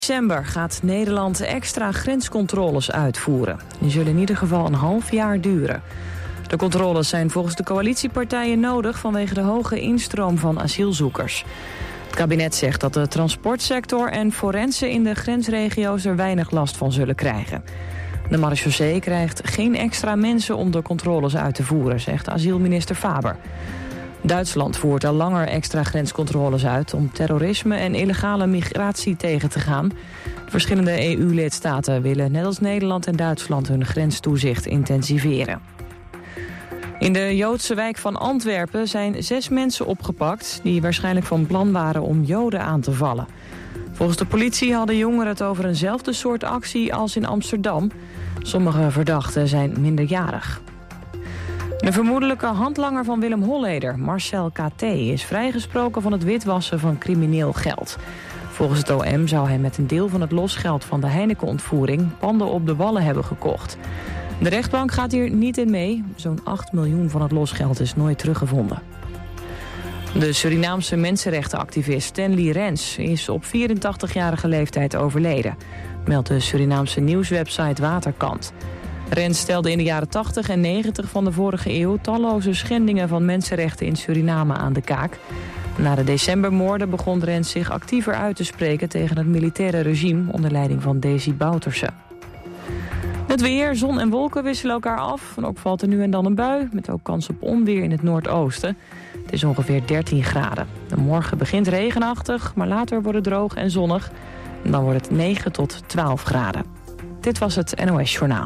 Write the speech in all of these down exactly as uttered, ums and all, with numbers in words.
december gaat Nederland extra grenscontroles uitvoeren. Die zullen in ieder geval een half jaar duren. De controles zijn volgens de coalitiepartijen nodig vanwege de hoge instroom van asielzoekers. Het kabinet zegt dat de transportsector en forensen in de grensregio's er weinig last van zullen krijgen. De marechaussee krijgt geen extra mensen om de controles uit te voeren, zegt asielminister Faber. Duitsland voert al langer extra grenscontroles uit om terrorisme en illegale migratie tegen te gaan. De verschillende E U-lidstaten willen net als Nederland en Duitsland hun grenstoezicht intensiveren. In de Joodse wijk van Antwerpen zijn zes mensen opgepakt die waarschijnlijk van plan waren om Joden aan te vallen. Volgens de politie hadden jongeren het over eenzelfde soort actie als in Amsterdam. Sommige verdachten zijn minderjarig. De vermoedelijke handlanger van Willem Holleder, Marcel K T, is vrijgesproken van het witwassen van crimineel geld. Volgens het O M zou hij met een deel van het losgeld van de Heineken-ontvoering panden op de Wallen hebben gekocht. De rechtbank gaat hier niet in mee. Zo'n acht miljoen van het losgeld is nooit teruggevonden. De Surinaamse mensenrechtenactivist Stanley Rens is op vierentachtigjarige leeftijd overleden, meldt de Surinaamse nieuwswebsite Waterkant. Rens stelde in de jaren tachtig en negentig van de vorige eeuw talloze schendingen van mensenrechten in Suriname aan de kaak. Na de decembermoorden begon Rens zich actiever uit te spreken tegen het militaire regime onder leiding van Desi Bouterse. Het weer, zon en wolken wisselen elkaar af. En ook valt er nu en dan een bui, met ook kans op onweer in het noordoosten. Het is ongeveer dertien graden. De morgen begint regenachtig, maar later wordt het droog en zonnig. En dan wordt het negen tot twaalf graden. Dit was het N O S Journaal.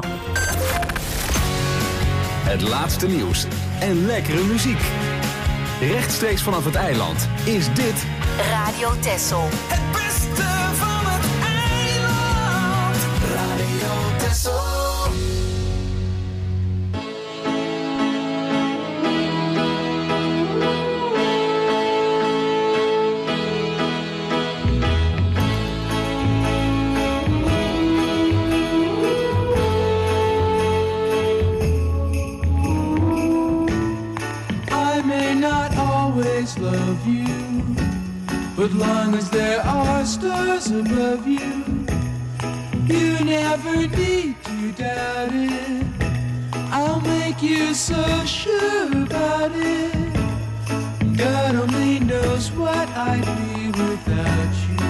Het laatste nieuws en lekkere muziek. Rechtstreeks vanaf het eiland is dit Radio Texel. Het beste van het eiland. Radio Texel. Love you, but long as there are stars above you, you never need to doubt it. I'll make you so sure about it. God only knows what I'd be without you.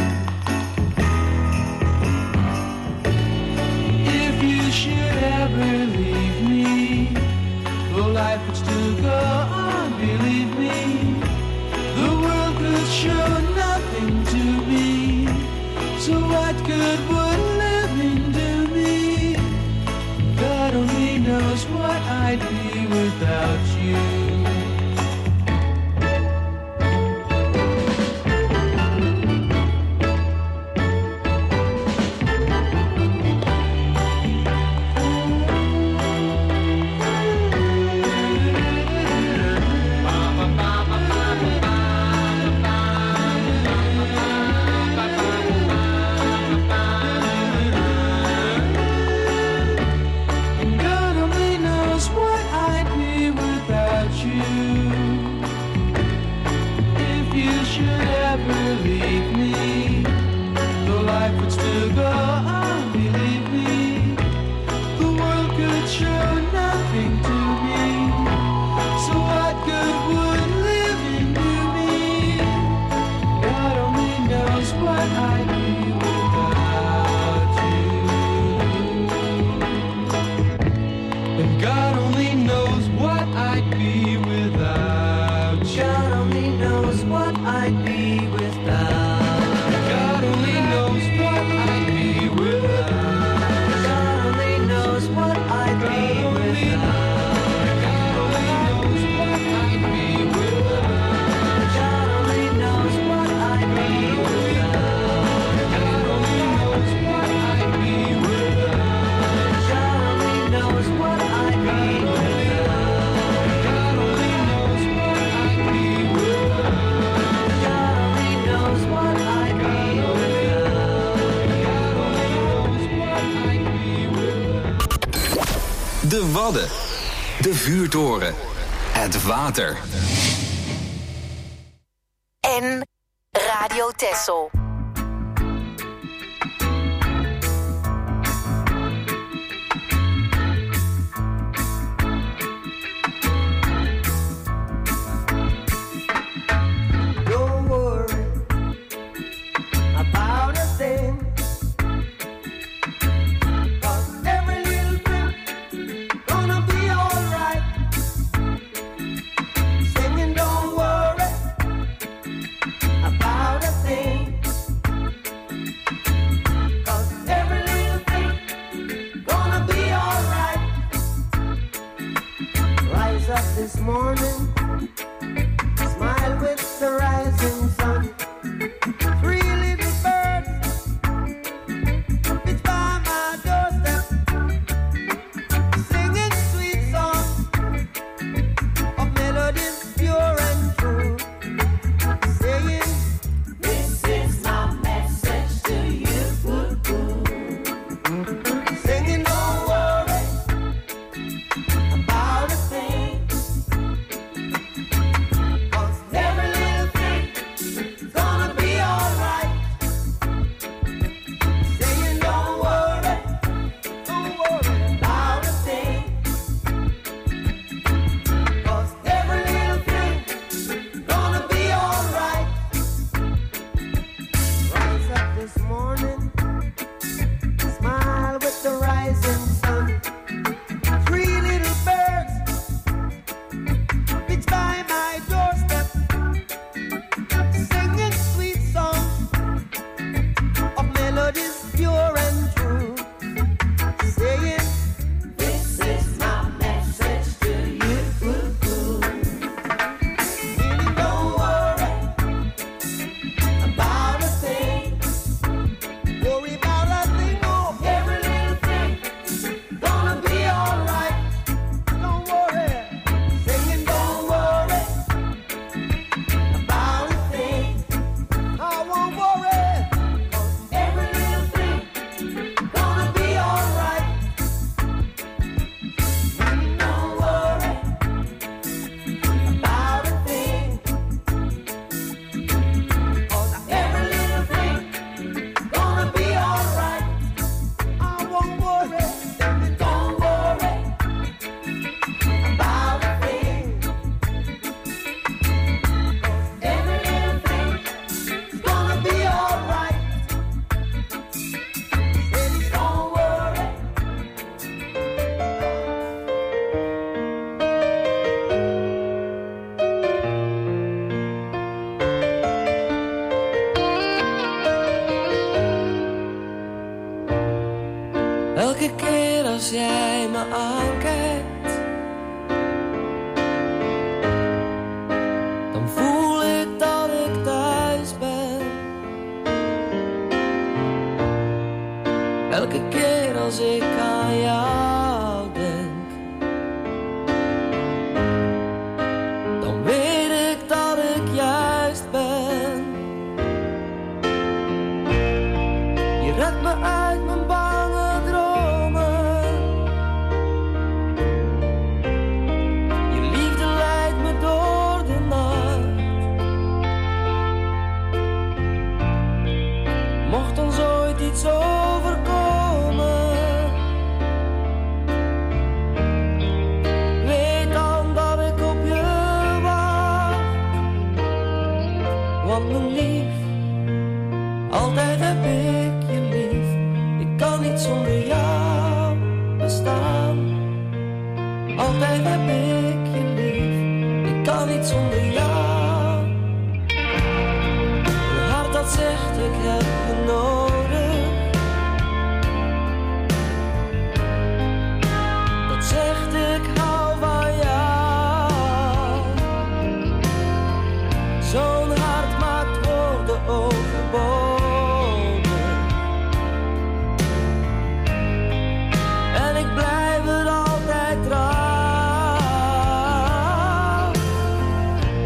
If you should ever leave me, well, life would still go on, believe me. The world could show nothing to me, so what good would living do me? God only knows what I'd be without you. De Wadden, de vuurtoren, het water. En Radio Texel. morning, smile with the rising sun. Three little birds, it's by my doorstep, singing sweet songs of melodies pure and true, saying, this is my message to you. Singing, don't worry about a thing, 'cause every little thing's gonna be alright. Saying, don't worry, don't worry about a thing, 'cause every little thing's gonna be alright. Rise up this morning, smile with the rising sun. Three little birds, it's by my doorstep, singing sweet songs of melodies pure and true, saying, this is my message to you. Meaning, don't worry about a thing, worry about a thing, oh, every little thing gonna be alright. Don't worry, singing, don't worry about a thing. I won't worry, 'cause every little thing gonna be alright. Don't worry about a thing, 'cause every little thing gonna be alright. I won't worry, don't worry about a thing, 'cause every little thing's gonna be alright. Baby, don't worry. Elke keer als jij me aankijkt, dan voel ik dat ik thuis ben. Elke keer als ik aan jou denk, dan weet ik dat ik juist ben. Je redt me uit mijn bange dromen, je liefde leidt me door de nacht. Mocht ons ooit iets overkomen, weet dan dat ik op je wacht. Want mijn lief, altijd heb ik je lief. Ik kan niet zonder jou bestaan. Altijd heb ik je lief. Ik kan niet zonder jou. Een hart dat zegt ik heb je nodig, dat zegt ik hou van jou. Zo'n hart maakt woorden overbodig. En ik blijf het altijd trouw.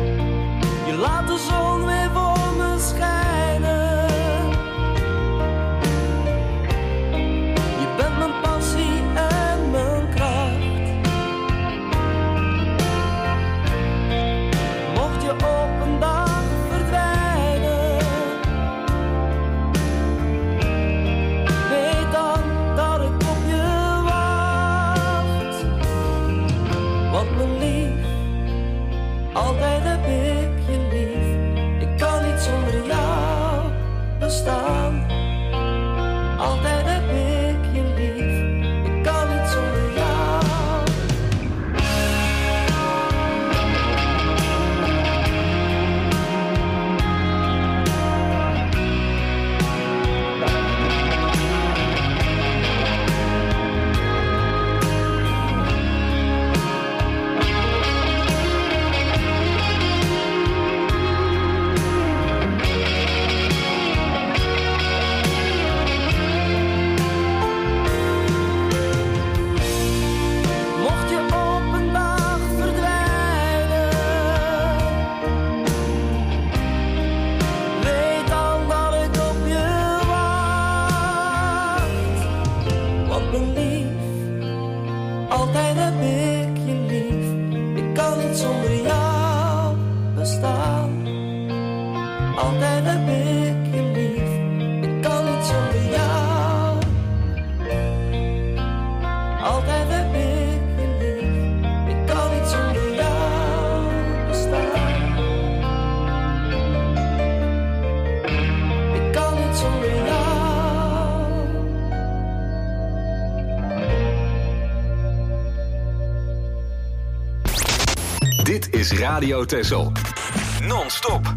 is Radio Texel. Non-stop.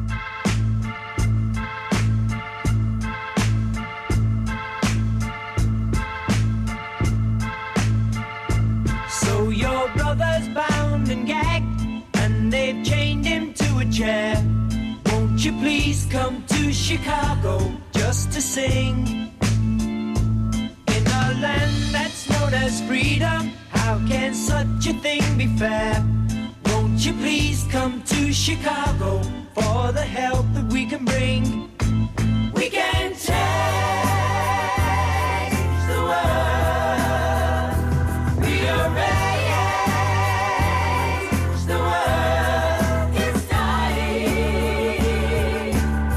So your brother's bound and gagged, and they've chained him to a chair. Won't you please come to Chicago just to sing? In a land that's known as freedom, how can such a thing be fair? Won't you please come to Chicago for the help that we can bring? We can change the world. Rearrange the world. It's dying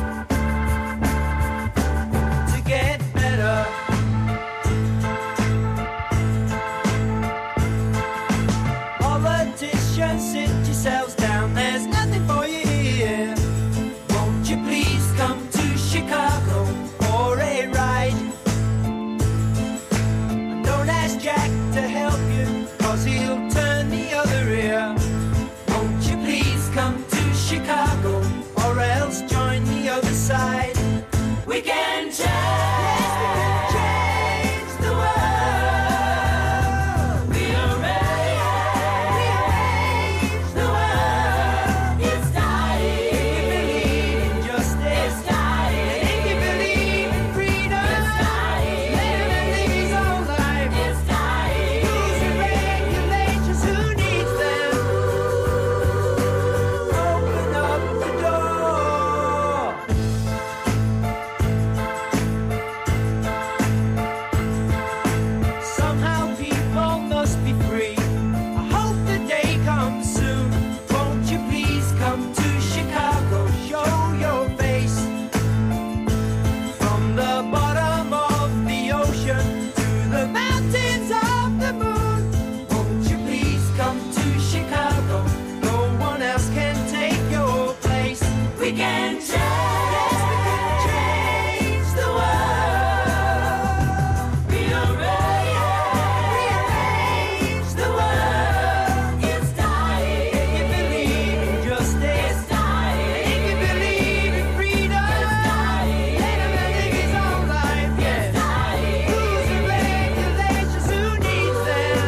to get better. Politicians, sit yourselves down. There's nothing for you here. Won't you please come to Chicago for a ride? And don't ask Jack to help you, cause he'll turn the other ear. Won't you please come to Chicago, or else join the other side? We can change, yes, we can change the world. Rearrange, rearrange the world. It's dying. If you believe in justice, it's dying. And if you believe in freedom, it's dying. Let him live his own life, it's dying. Rules and regulations, who needs them? Open up the door. Somehow people must be free. I hope the day comes soon. Won't you please come to Chicago, show your face? From the bottom of the ocean to the mountains of the moon. Won't you please come to Chicago? No one else can take your place. We can change, yes, we can change the world. Rearrange, rearrange the world. It's dying. If you believe in justice, it's dying. If you believe in freedom, it's dying. Let him live his own life, yes. It's dying. Rules and regulations, who needs them?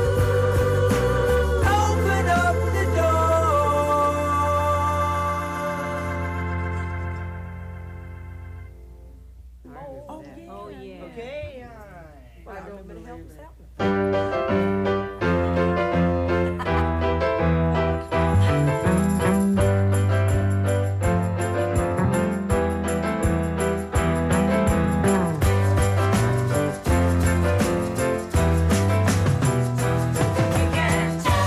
Open up the door. Oh yeah. Okay. All right. Help us out. We can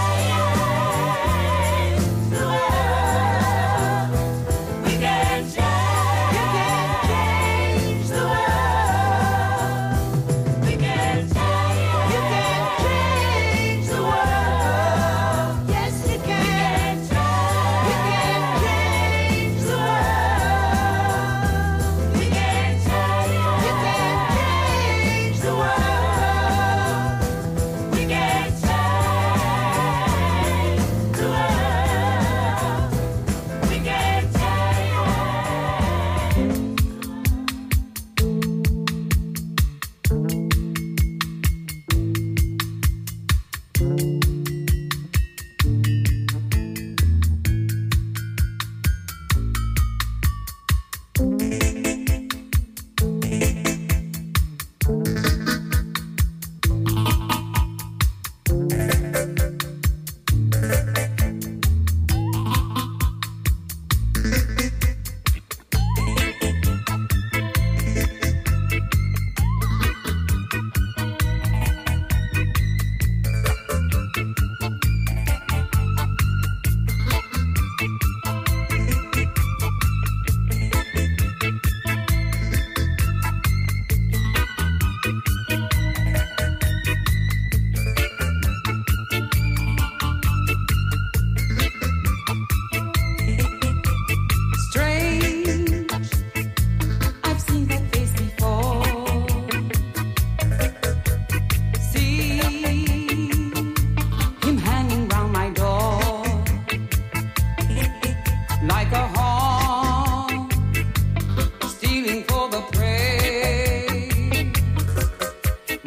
change the world. We can change. You can change the world. We can change. You can change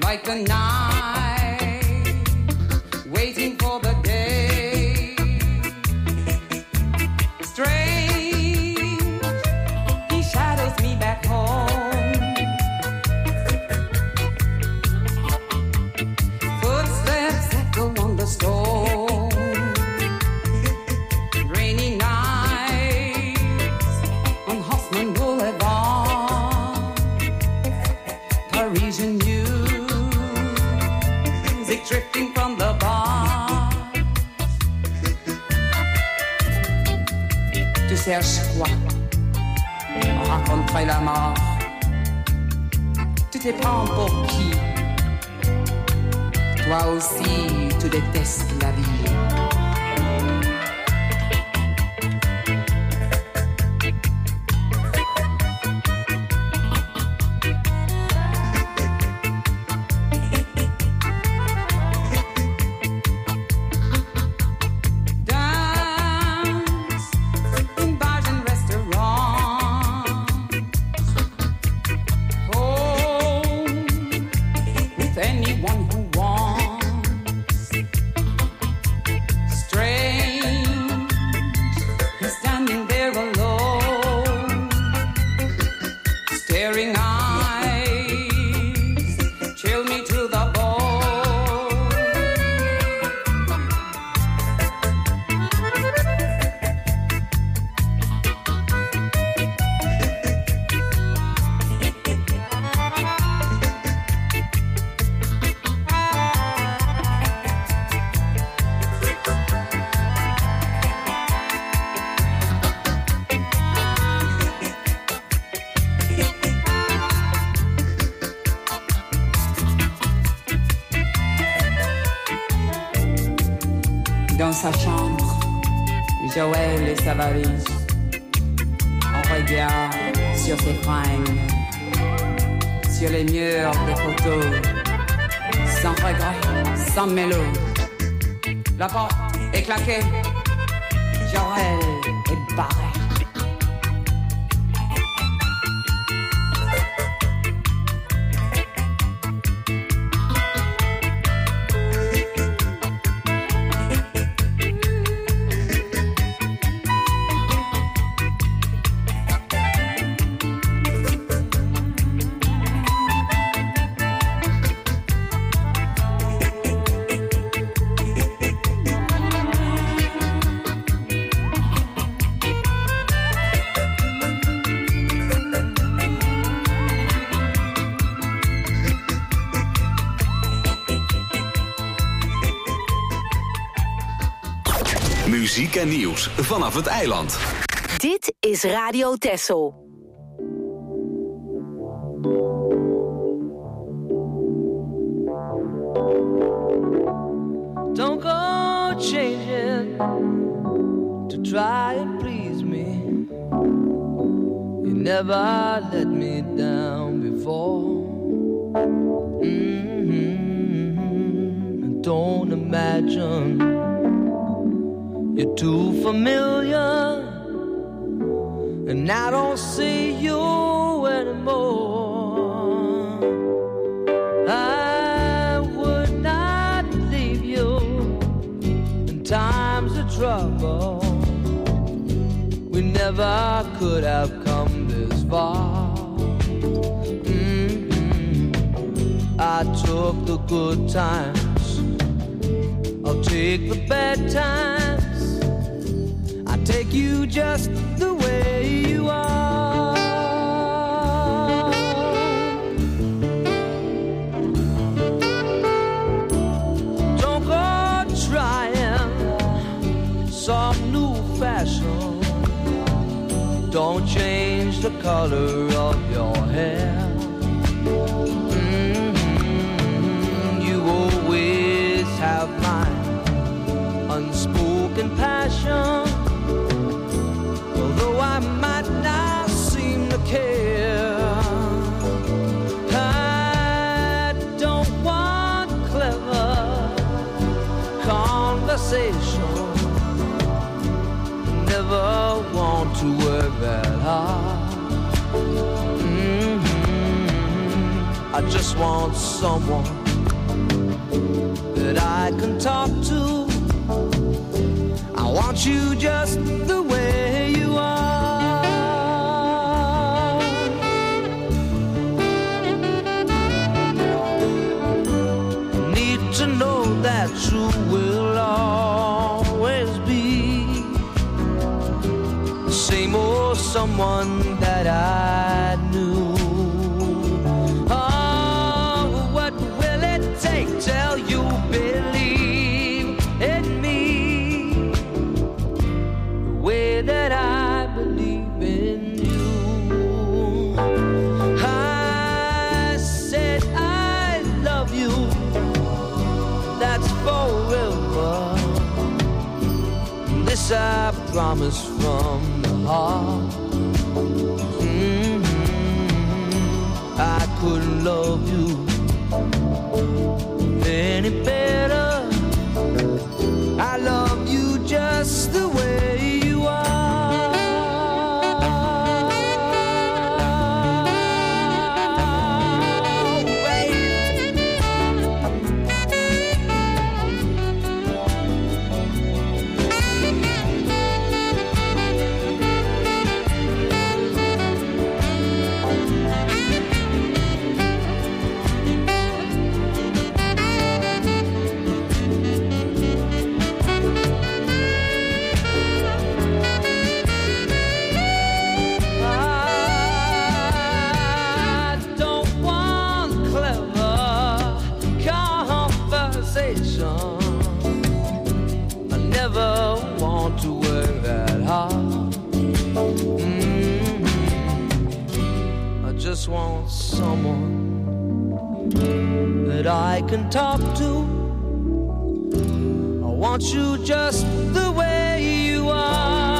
like the night, waiting for the day. Strange, he shadows me back home. Footsteps echo on the stone. Rainy nights on Haussmann Boulevard. Parisian music drifting from the bar. Tu cherches quoi? Rencontrer la mort. Tu te prends pour qui? Toi aussi, tu détestes la vie. Dance in bars and restaurants. Home with anyone who wants. Strange, he's standing there alone. Staring eyes chill me to the bone. Dans sa chambre, Joël et sa valise. On regarde sur ses fringues, sur les murs des photos, sans regret, sans mélo. La porte est claquée, Joël est barré. Muziek en nieuws vanaf het eiland. Dit is Radio Texel. Don't go changing to try and please me. You never let me down before. Mm-hmm. Don't imagine you're too familiar, and I don't see you anymore. I would not leave you in times of trouble. We never could have come this far. Mm-hmm. I took the good times, I'll take the bad times. I take you just the way you are. Don't go trying some new fashion. Don't change the color of your hair. Mm-hmm. You always have my unspoken passion. Although I might not seem to care, I don't want clever conversation. Never want to work that hard. Mm-hmm. I I just want someone that I can talk to. I want you just the way you are. I need to know that you will always be the same old someone that I knew. Till you believe in me the way that I believe in you. I said I love you, that's forever. This I promise from the heart. Mm-hmm. I couldn't love you any better. I love you just the way you are. Want someone that I can talk to. I want you just the way you are.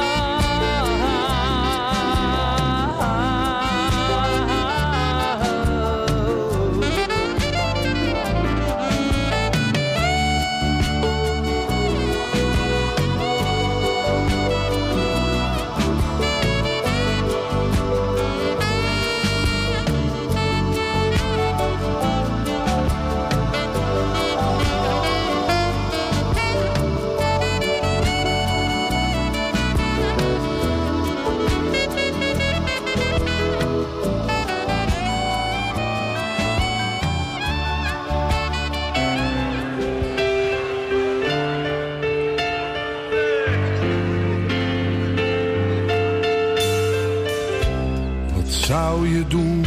Zou je doen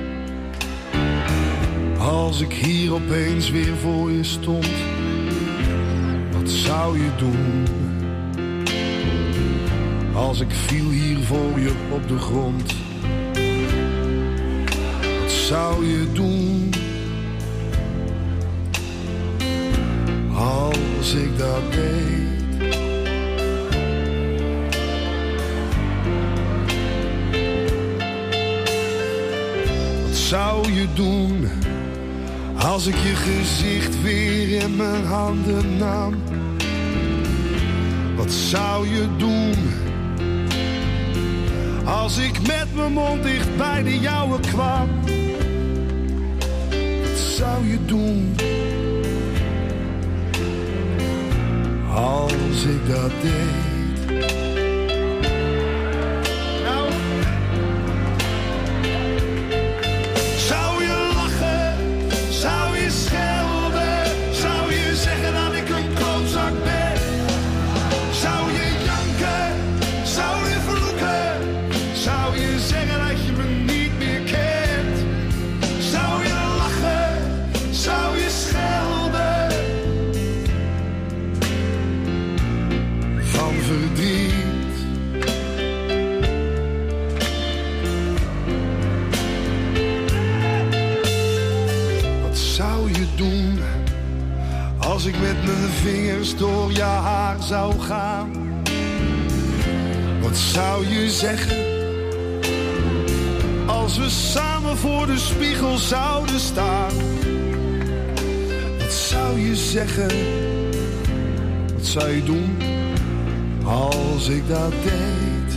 als ik hier opeens weer voor je stond? Wat zou je doen als ik viel hier voor je op de grond? Wat zou je doen als ik dat deed? Zou je doen als ik je gezicht weer in mijn handen nam? Wat zou je doen als ik met mijn mond dicht bij de jouwe kwam? Wat zou je doen als ik dat deed? Als ik met mijn vingers door je haar zou gaan, wat zou je zeggen? Als we samen voor de spiegel zouden staan, wat zou je zeggen? Wat zou je doen als ik dat deed?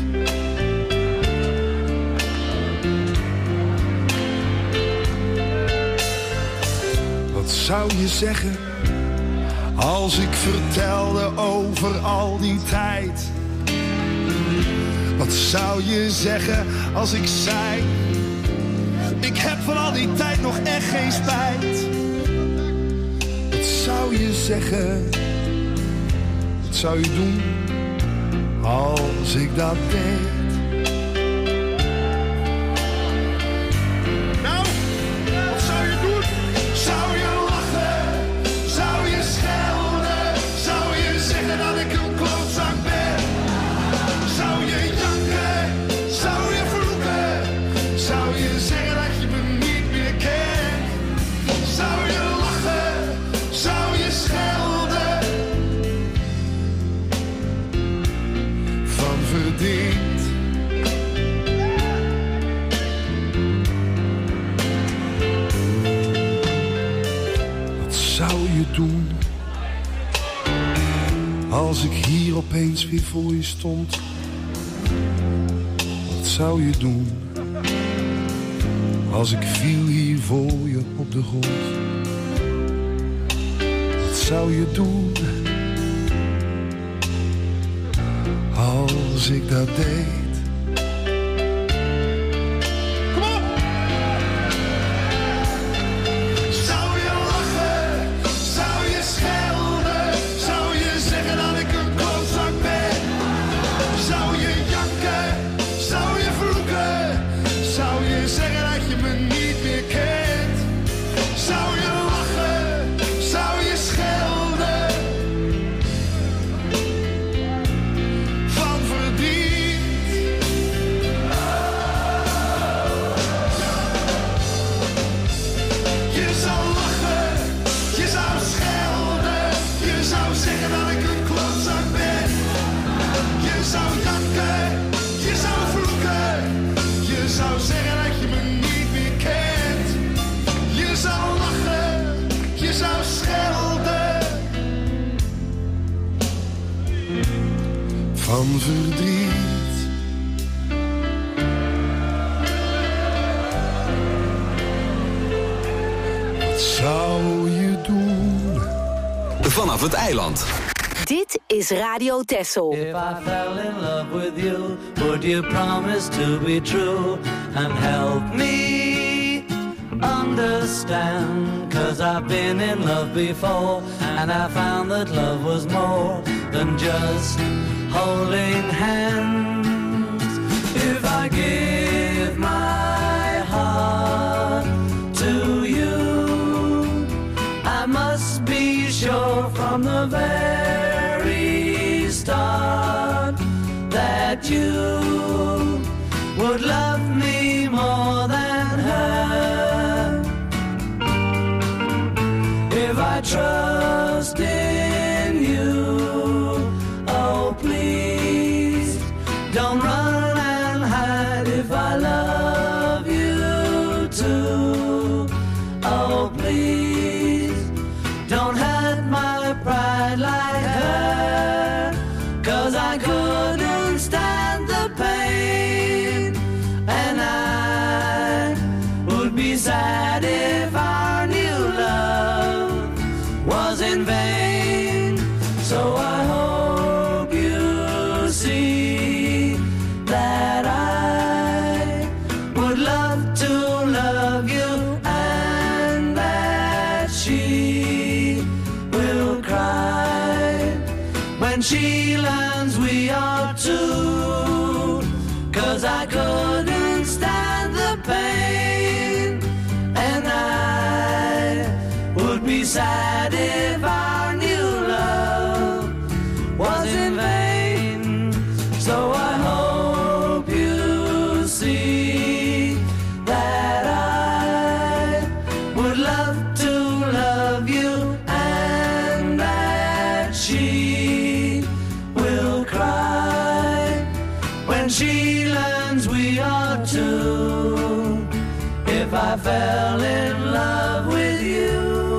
Wat zou je zeggen als ik vertelde over al die tijd? Wat zou je zeggen als ik zei, ik heb van al die tijd nog echt geen spijt? Wat zou je zeggen, wat zou je doen als ik dat deed? Nou, wat zou je doen? Zou je lachen? Zou je schelden? Zou je zeggen dat ik een klootzak ben? Zou je janken? Zou je vloeken? Zou je zeggen dat je me niet meer kent? Zou je lachen? Zou je schelden? Van verdriet. Wat zou je doen als ik hier opeens weer voor je stond? Wat zou je doen als ik viel hier voor je op de grond? Wat zou je doen als ik dat deed? Kom op! Zou je lachen? Zou je schelden? Zou je zeggen dat ik een klootzak ben? Zou je janken? Zou je vloeken? Zou je zeggen dat je me niet meer kent? Zou je lachen? Zou je schelden? Van verdriet. Je zou lachen, je zou schelden, je zou zeggen dat ik een klootzak ben. Je zou janken, je zou vloeken, je zou zeggen dat je me niet meer kent. Je zou lachen, je zou schelden. Van verdriet. Wat zou je doen? Vanaf het eiland. Dit is Radio Texel. If I fell in love with you, would you promise to be true and help me understand? 'Cause I've been in love before and I found that love was more than just holding hands. If I give my heart to you, I must be sure from the very start that you would love me more than her. If I trust in you, oh please don't run and hide. If I love you too, oh please don't hurt my pride like her. 'Cause I couldn't stand the pain, and I would be sad if our new love was in vain. So I hope you see that I would love to love you, and that she will cry when she learns we are two. 'Cause I couldn't stand the pain, and I would be sad if our new love was in vain. So I hope you see that I would love to love you, and that she will cry when she learns we are two. If I fell in love with you.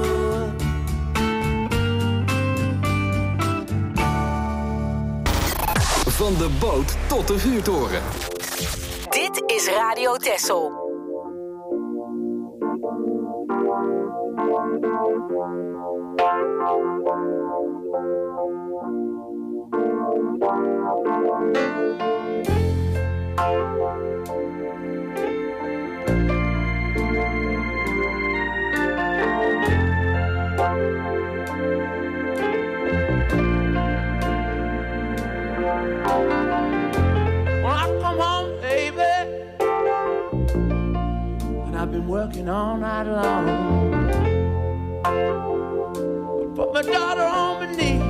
Van de boot tot de vuurtoren. Dit is Radio Texel. Working all night long, put my daughter on my knee,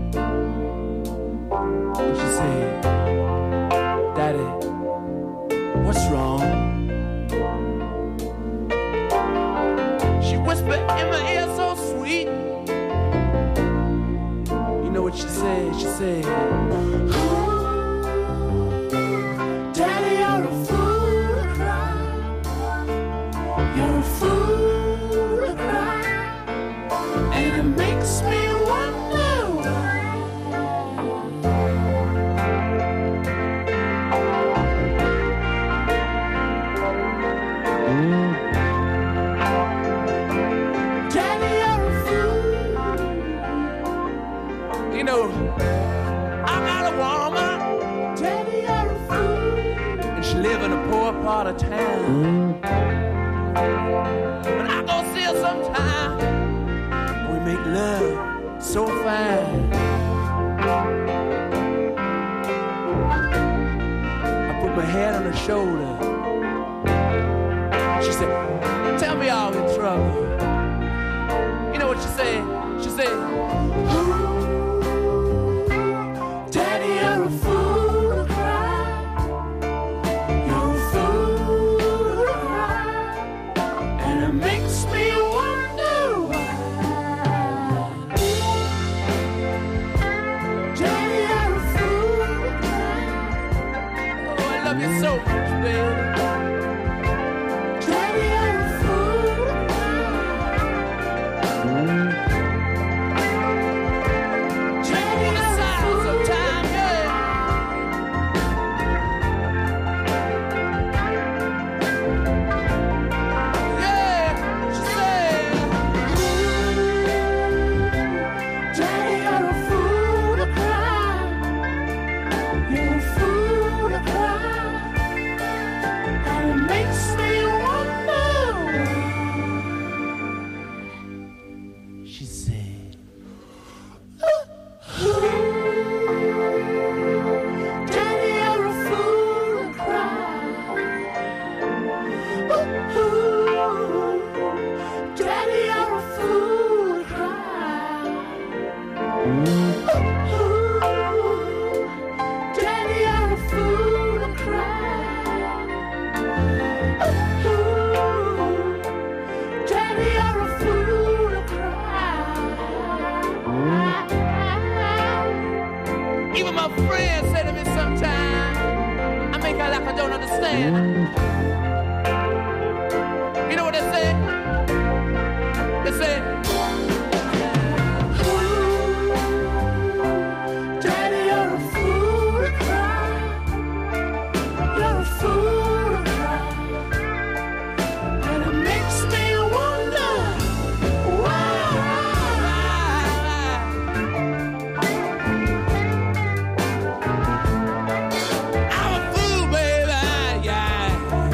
and she said, "Daddy, what's wrong?" She whispered in my ear so sweet. You know what she said? She said, "Daddy, you're a fool to cry. You're a fool to cry, and it makes me wonder why." Mm. Daddy, you're a fool. You know, I got a woman. Daddy, you're a fool, and she live in a poor part of town. Mm. When I go see her sometime, we make love so fine. I put my head on her shoulder. She said, "Tell me all in trouble." You know what she said? She said, "Daddy, you're a fool to cry. You're a fool to cry. And it makes me wonder why. Daddy, you're a fool to cry. Oh, I love you so much, baby. Daddy, you're a fool to cry. Daddy, you're a fool sometime, yeah. Yeah, she said, "Daddy, you're a fool to cry. You're a fool to cry, and it makes me wonder why." She said, "Daddy, you're a fool to cry. Daddy, you're a fool to cry. Daddy, you're a fool to cry. Daddy, you're a fool to cry." Even my friends say to me sometimes, I make out like I don't understand. You know what they say? They say, "Daddy, you're a fool to cry. You're a fool to cry. And it makes me wonder why." I'm a fool, baby, yeah.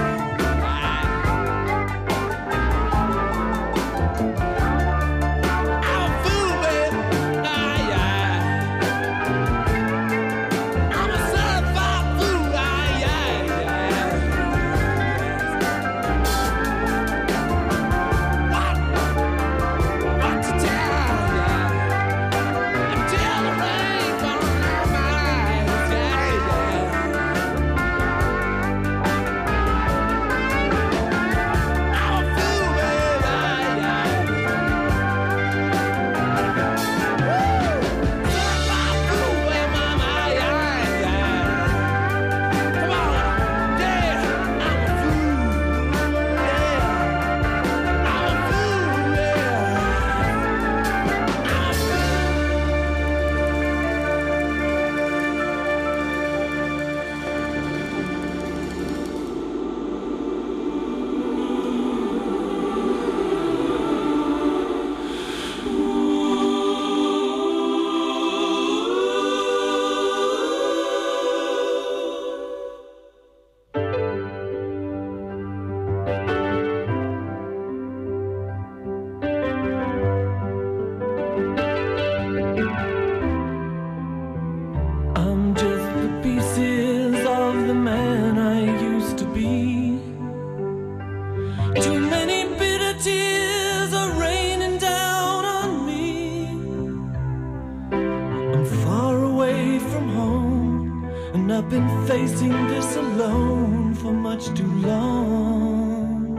I've been facing this alone for much too long.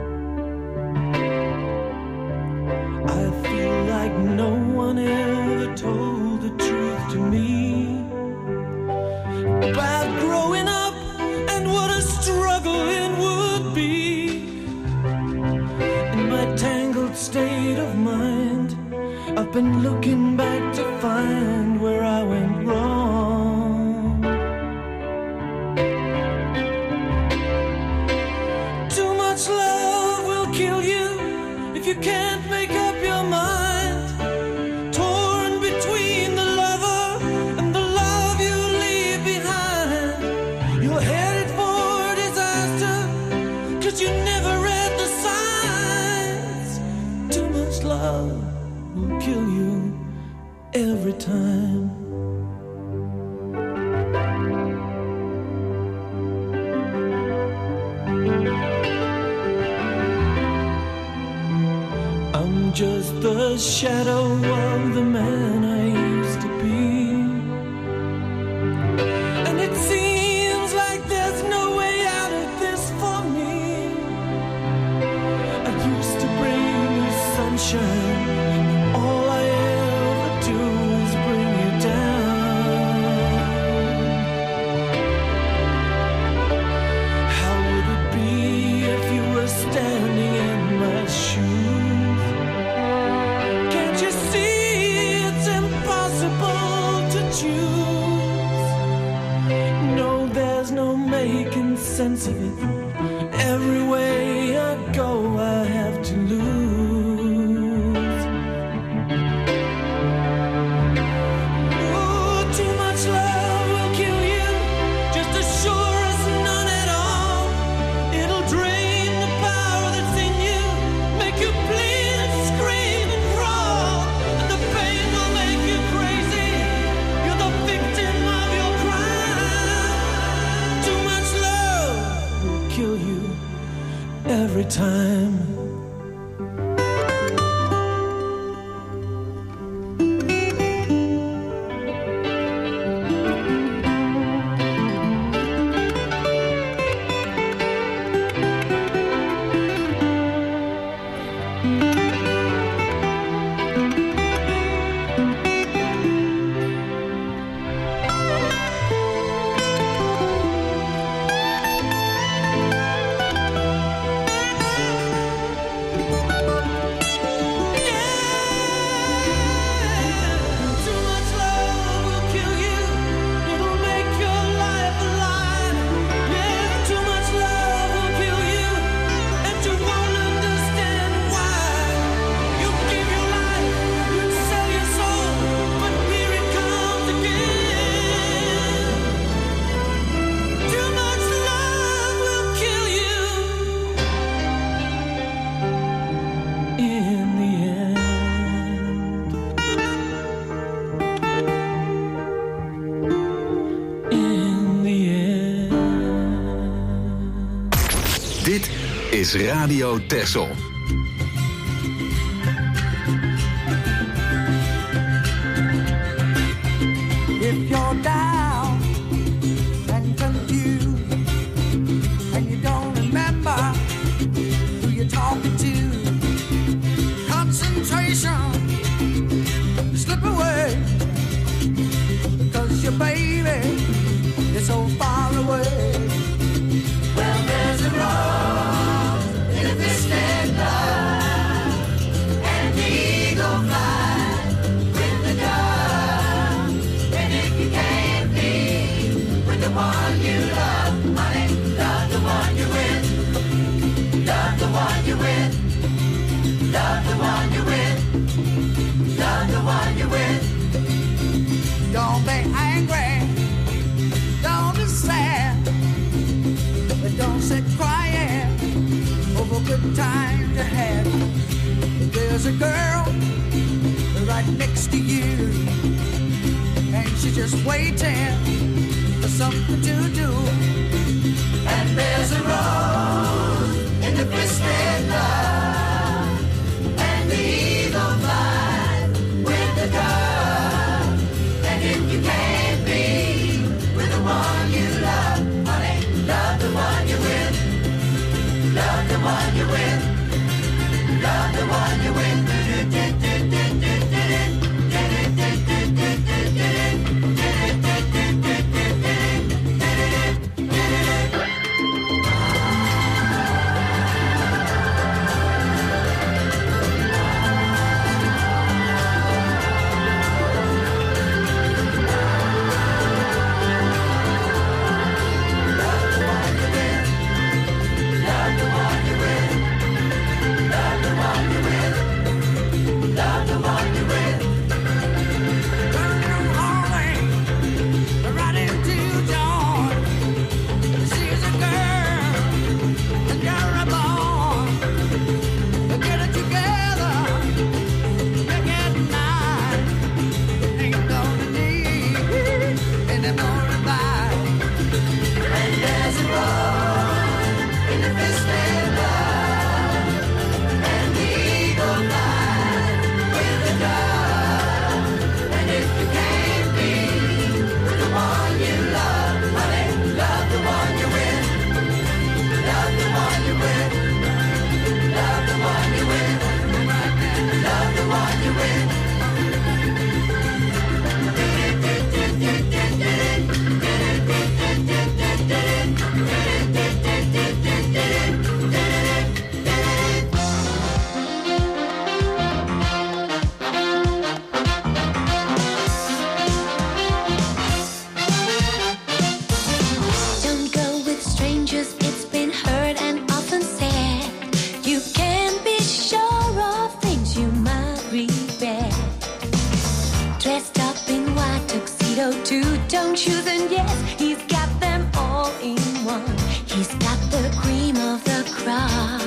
I feel like no one ever told the truth to me about growing up and what a struggle it would be. In my tangled state of mind, I've been looking back to find where I went wrong. Too much love will kill you if you can't make up your mind. Torn between the lover and the love you leave behind. You're headed for disaster, 'cause you never read the signs. Too much love will kill you every time. I'm just the shadow of the man I used to be, and it seems like there's no way out of this for me. I used to bring you sunshine, all I ever do is bring you down. How would it be if you were standing in my shoes? Can't you see it's impossible to choose? No, there's no making sense of it. Every way I go, I have to lose. Oh, too much love will kill you, just as sure as none at all. It'll drain the power that's in you, make you bleed and scream and crawl, and the pain will make you crazy. You're the victim of your crime. Too much love will kill you every time. Too much love will kill you, it'll make your life a lie. Yeah, too much love will kill you, and you won't understand why. You give your life, you sell your soul, but here it comes again. Too much love will kill you in the end. In the end. Dit is Radio Texel. If you're down and confused and you don't remember who you're talking to, concentration slip away, because your baby is so far away. Well, there's a rose in a twisted love, and the eagle flies with the dove. And if you can't be with the one you love, honey, love the one you're with. Love the one you're with. Love the one you're with. Love the one you're with. Don't be angry. Don't be sad. But don't sit crying over good times you had. There's a girl right next to you, and she's just waiting for something to do. And there's a rose in the twisted love, and the eagle flies with the dove. And if you can't be with the one you love the one you're with. Turn from heartache right into joy. She's a girl and you're a boy. Get it together, make it nice. Ain't gonna need any more advice. And there's a road in the fist and blood, and the eagle flies with the dove. And if you can't be with the one you love, honey, love the one you're with. Love the one you're with. Love the one you're with. Love the one you're with. Don't go with strangers, it's been heard and often said. You can be sure of things you might regret. Dressed up in white tuxedo too, don't choose and yes, he's got them all in one. He's got the cream of the crop.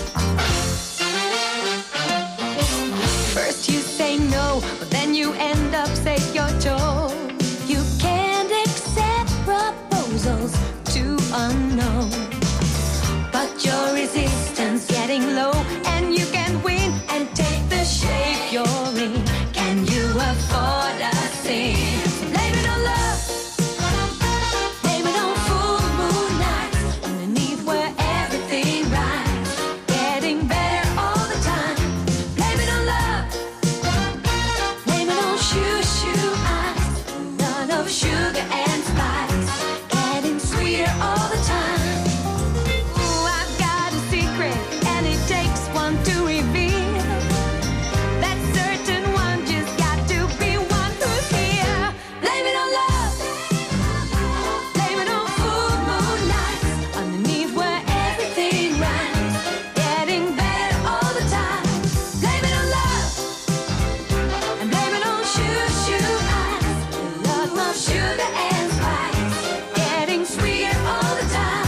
First you say no, but then you end up say you're told. You can't accept proposals too unknown. But your resistance getting low, and you can win and take the shape you're in. Can you afford a thing? Blame it on love. Blame it on full moon nights, underneath where everything rides, getting better all the time. Blame it on love. Blame it on shoo shoo eyes, none of sugar and spice, getting sweeter all the time. Ooh, I've got a secret, and it takes one to reveal. That certain one just got to be one who's here. Blame it on love. Blame it on full moon nights, underneath where everything rhymes, getting better all the time. Blame it on love. And blame it on shoo shoo eyes, love of sugar and spice, getting sweeter all the time.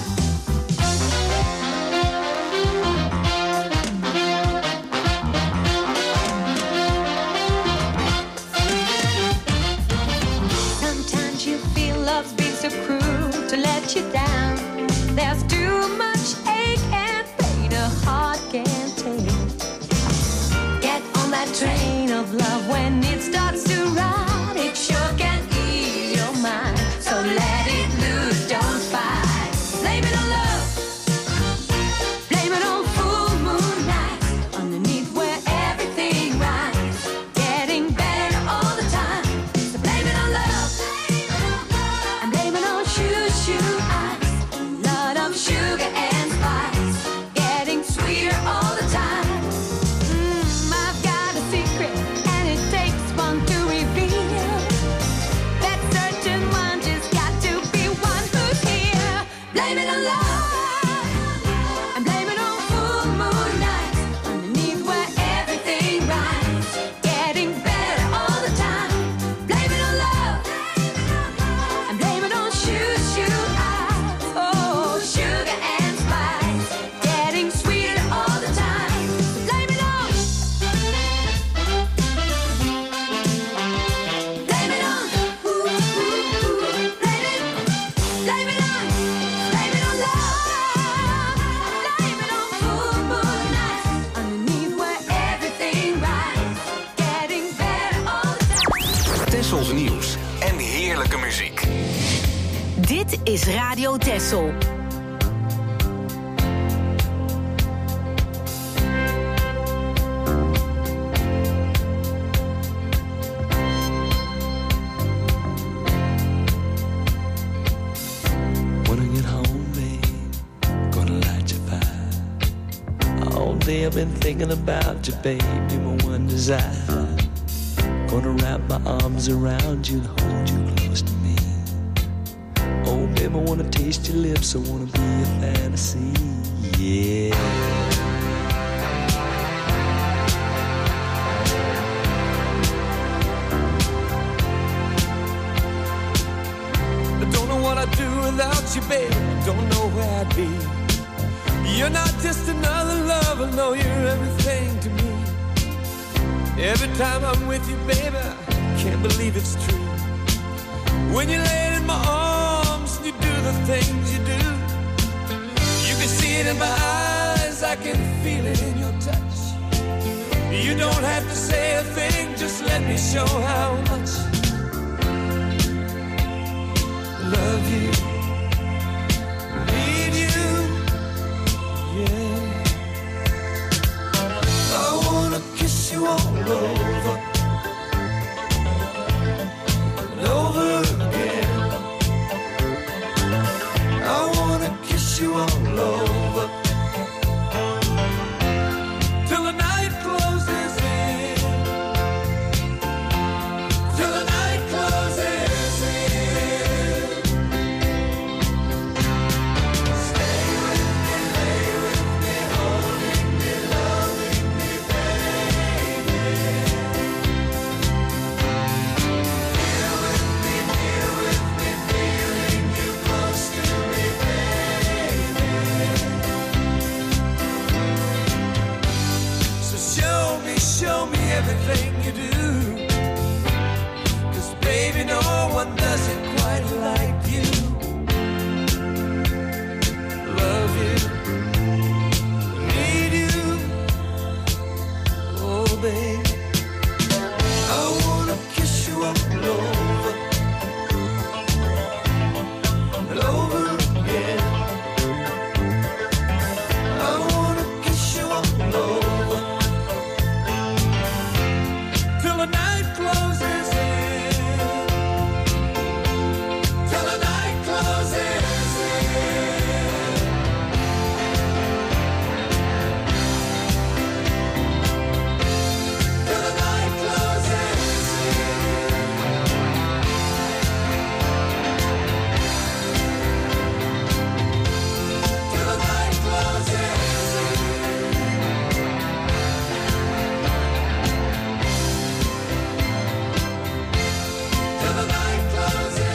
Sometimes you feel love's been so cruel to let you down. There's too much ache and pain a heart can't take. Get on that train of love when it starts to ride. It sure can ease your mind, so let it loose, don't fight. Blame it on love. Blame it on full moon nights, underneath where everything rides, getting better all the time. So blame it on love. And blame it on shoo shoo eyes, lot of sugar and spice, getting sweeter all the time. Mm, I've got a secret, and it takes one to reveal. That certain one just got to be one who's here. Blame it on love. And blame it on full moon nights, underneath where everything rides, getting better all the time. Blame it on love. And blame it on shoo shoo eyes, oh, sugar and spice, getting sweeter all the time. Blame it on. Blame it on. Ooh, ooh, ooh. Blame it. Blame it on. Blame it on love. Blame it on full moon nights, underneath where everything rides, getting better all the time. Tessels nieuws en heerlijke muziek. Dit is Radio Tessel. When I get home, babe, gonna light your fire. All day I've been thinking about you, babe, you're my one desire. Gonna wrap my arms around you and hold you close to me. Oh, babe, I wanna taste your lips, I wanna be a fantasy, yeah. Every time I'm with you, baby, I can't believe it's true. When you lay in my arms and you do the things you do, you can see it in my eyes, I can feel it in your touch. You don't have to say a thing, just let me show how much I love you, need you, yeah. I wanna kiss you all over and over again. I wanna kiss you all over till the night closes in, till the night closes in. Stay with me, lay with me, holding me, loving me, baby. Feel with me, feel with me, feeling you close to me, baby. So show me, show me everything you do, 'cause baby, no one does it quite like you. Love you, need you, oh baby. I wanna kiss you all over and over again. I wanna kiss you all over till the night closes in, till the night closes in, till the night closes in, till the night closes in. Till the night closes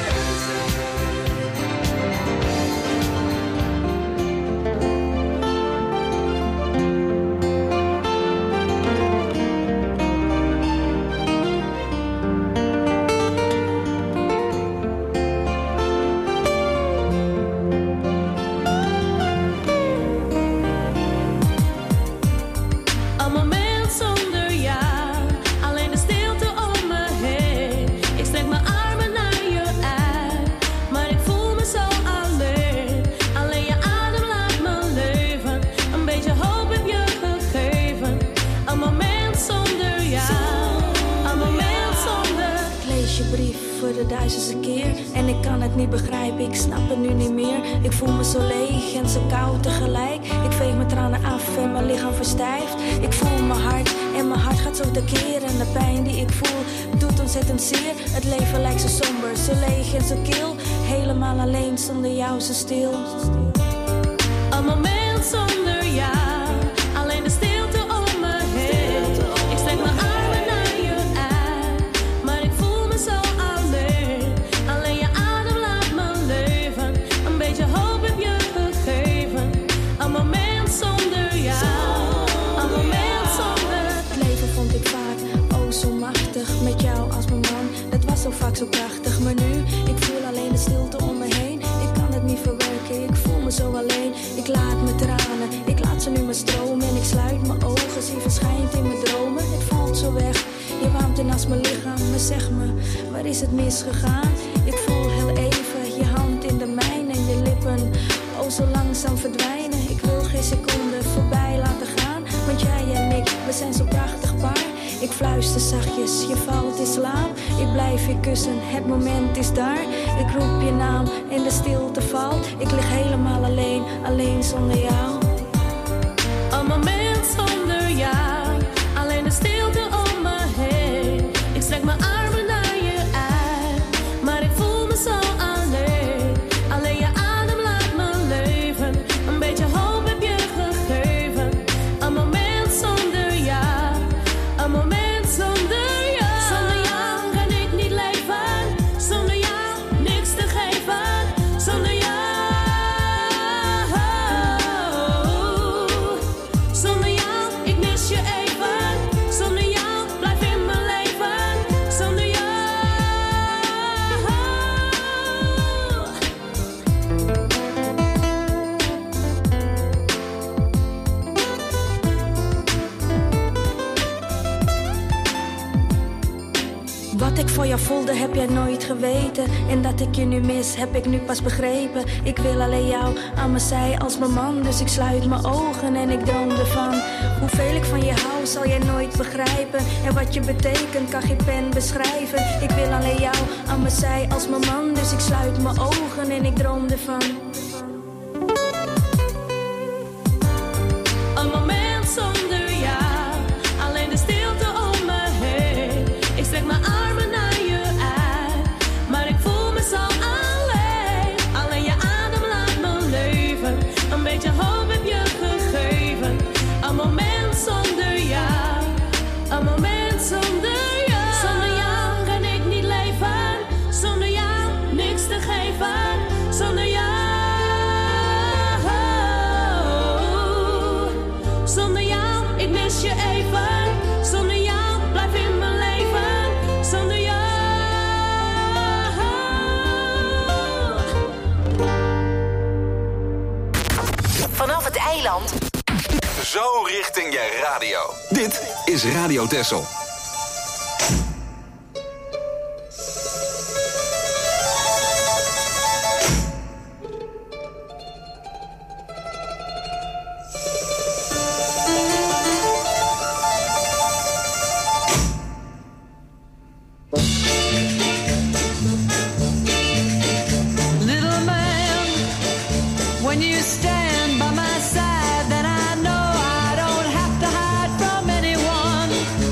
Een moment zonder jou, alleen de stilte om me heen. Ik strek mijn armen naar je uit, maar ik voel me zo alleen. Alleen je adem laat me leven, een beetje hoop heb je gegeven. Een moment zonder jou, een moment zonder. Ik lees je brief voor de duizendste keer en ik kan het niet begrijpen, ik snap het nu niet meer. Ik voel me zo leeg en zo koud tegelijk. Ik veeg mijn tranen af en mijn lichaam verstijft. Ik voel mijn hart en mijn hart gaat zo tekeer. En de pijn die ik voel doet ontzettend zeer. Het leven lijkt zo somber, zo leeg en zo kil. Helemaal alleen, zonder jou zo stil. Een moment zonder jou, alleen de stilte om me heen. Ik strek mijn armen naar je uit, maar ik voel me zo alleen. Alleen je adem laat me leven, een beetje hoop heb je gegeven. Een moment zonder jou, een moment zonder. Het leven vond ik vaak, oh zo machtig. Met jou als mijn man, dat was zo vaak zo prachtig. Maar nu, ik voel alleen de stilte om me heen. Ik kan het niet verwerken, ik voel me zo alleen. Ik laat mijn tranen, ik laat ze nu maar stromen. En ik sluit mijn ogen, zie verschijnt in mijn dromen. Het valt zo weg, je warmt in als mijn lichaam. Maar zeg me, waar is het misgegaan? Ik voel heel even je hand in de mijne en je lippen, oh zo langzaam verdwijnen. Ik wil geen seconde voorbij laten gaan, want jij en ik, we zijn zo prachtig paar. Ik fluister zachtjes, je valt in slaap. Ik blijf je kussen, het moment is daar. Ik roep je naam en de stilte valt. Ik lig helemaal alleen, alleen zonder jou. Een moment zonder jou, alleen de stilte om me heen. Ik strek mijn armen naar je uit, maar ik voel me zo alleen. Alleen je adem laat me leven, een beetje hoop heb je gegeven. Een moment zonder jou, een moment zonder jou. Zonder jou kan ik niet leven, zonder jou niks te geven. Zonder jou Wat ik voor jou voelde heb jij nooit geweten. En dat ik je nu mis heb ik nu pas begrepen. Ik wil alleen jou aan mijn zij als mijn man. Dus ik sluit mijn ogen en ik droom ervan. Hoeveel ik van je hou zal jij nooit begrijpen. En wat je betekent kan geen pen beschrijven. Ik wil alleen jou aan mijn zij als mijn man. Dus ik sluit mijn ogen en ik droom ervan. Een moment zonder jou, alleen de stilte om me heen. Ik strek mijn armen naar je uit, maar ik voel me zo alleen. Alleen je adem laat me leven, een beetje hoop heb je gegeven. Een moment zonder jou, een moment zonder jou. Zonder jou kan ik niet leven, zonder jou niks te geven. Zonder jou, zonder jou, ik mis je even. Zonder jou, blijf in mijn leven. Zonder jou. Vanaf het eiland. Zo richting je radio. Dit is Radio Texel. Little man, when you stand by my side, then I know I don't have to hide from anyone.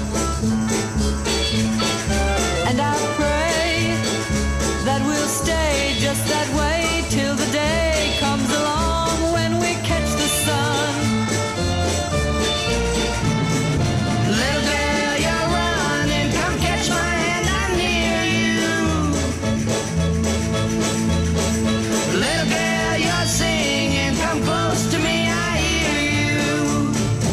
And I pray that we'll stay just that way till the day comes along when we catch the sun. Little girl, you're running, come catch my hand, I'm near you. Little girl, you're singing, come close to me, I hear you.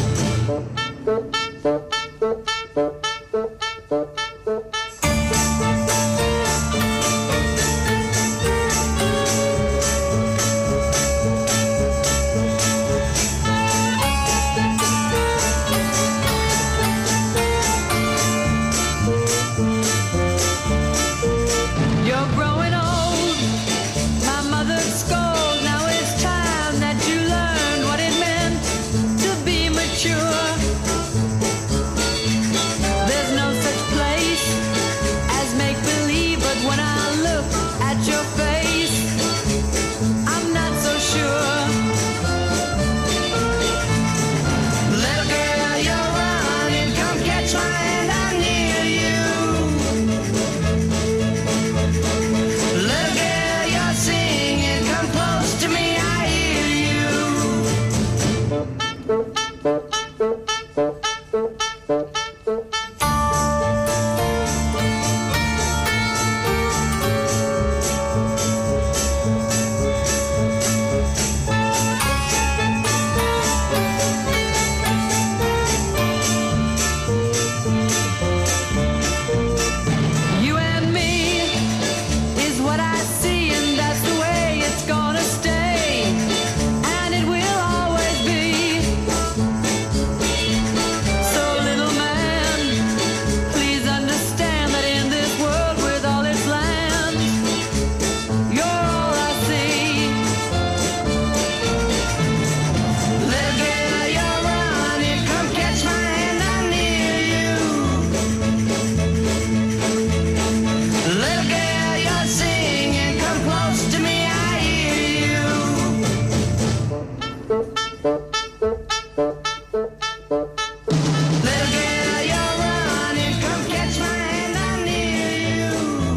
You're growing old, my mother scolds. Now it's time that you learn what it meant to be mature. There's no such place as make-believe, but when I look at your face, I'm not so sure. Little girl, you're running, come catch my hand, I'm near you. Little girl, you're singing, come close to me, I hear you. You and me is what I see, and that's the way it's gonna stay, and it will always be. So little man, please understand that in this world with all its land, you're all I see. Little girl, you're running, come catch my hand, I'm near you. Little girl, you're singing, come close to me, I hear you. Little girl, you're running, come catch my hand, I'm near you.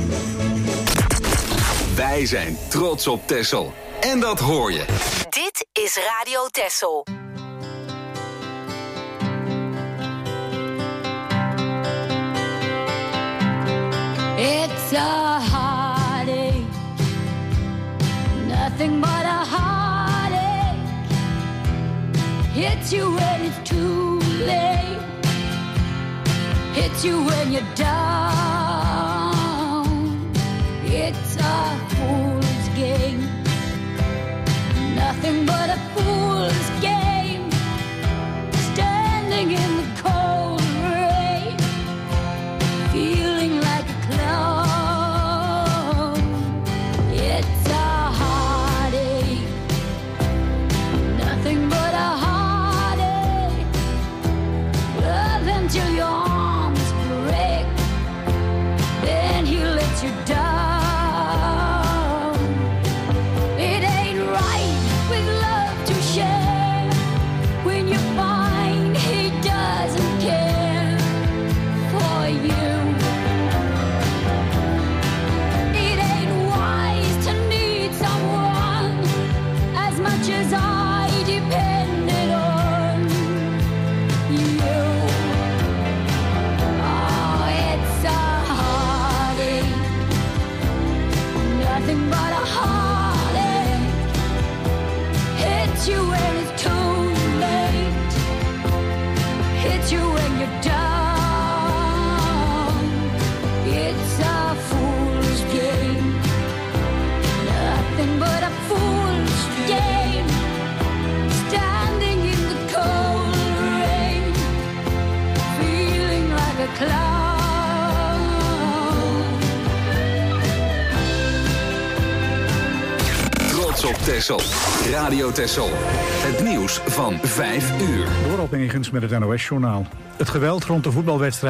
Wij zijn trots op Texel. En dat hoor je. Dit is Radio Texel. It's a heartache, nothing but a heartache. Hits you when it's too late, hits you when you're down. It's a fool's game, nothing but a fool's game. Standing in the cold rain, feeling like a clown. Texel. Radio Texel. Het nieuws van vijf uur. Door Alp Megens met het N O S-journaal. Het geweld rond de voetbalwedstrijd